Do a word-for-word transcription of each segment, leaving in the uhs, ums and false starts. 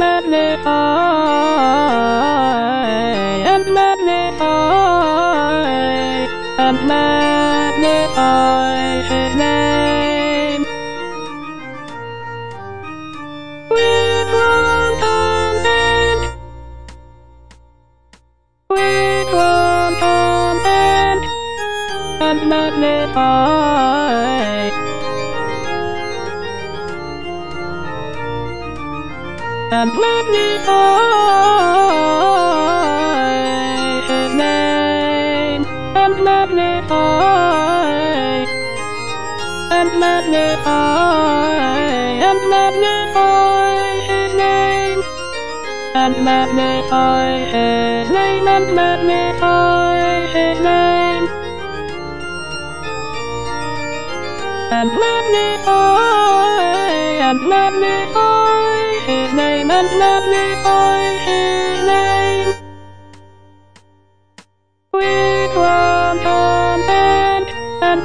magnify, and magnify, and magnify his name. With one consent, with one consent, and magnify, and magnify his name, and magnify, and magnify, and magnify his name, and magnify his name, and magnify his name, and magnify, and magnify his name, and magnify his name. With one consent, and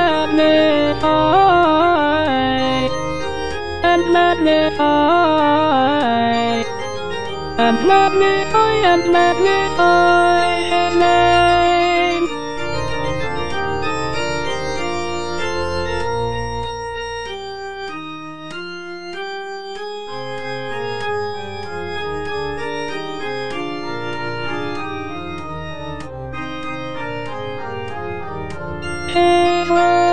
magnify, and magnify, and magnify, and magnify his name. His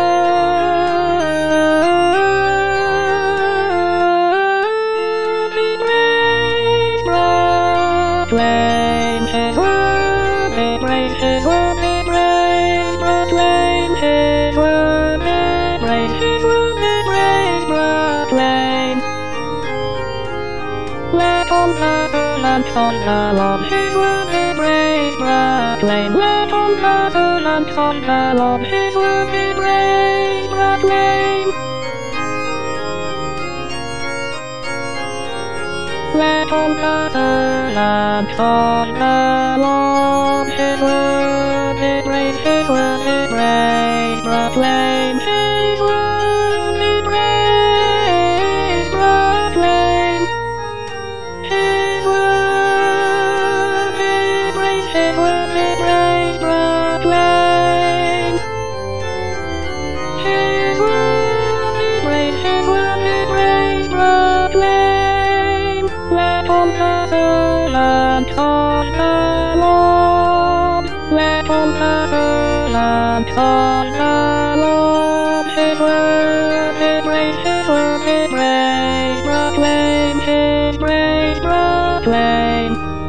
word be praised, proclaim his word be praised, his word be praised, proclaim his word be praised, his word be praised, proclaim. Let all the land on the Lord, his word be praised, proclaim. Let all the land on the Lord, his word be praised, proclaim. Let all the land on the Lord, his word be praised, his word be praised, proclaim. His word be praised, proclaim. His word be praised, his word be praised, proclaim. His word be praised, his word be praised, proclaim. Let all the land on the Lord, let all the land on the Lord, his word be praised, his word be praised, proclaim. His praise proclaim.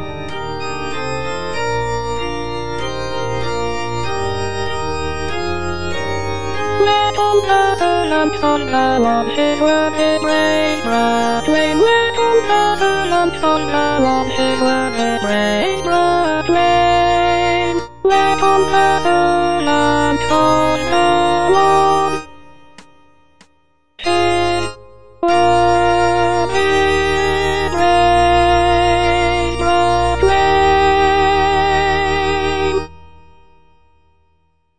Let all the land on the Lord, his word be praised, proclaim. Let all the land on the Lord, his word be praised, proclaim.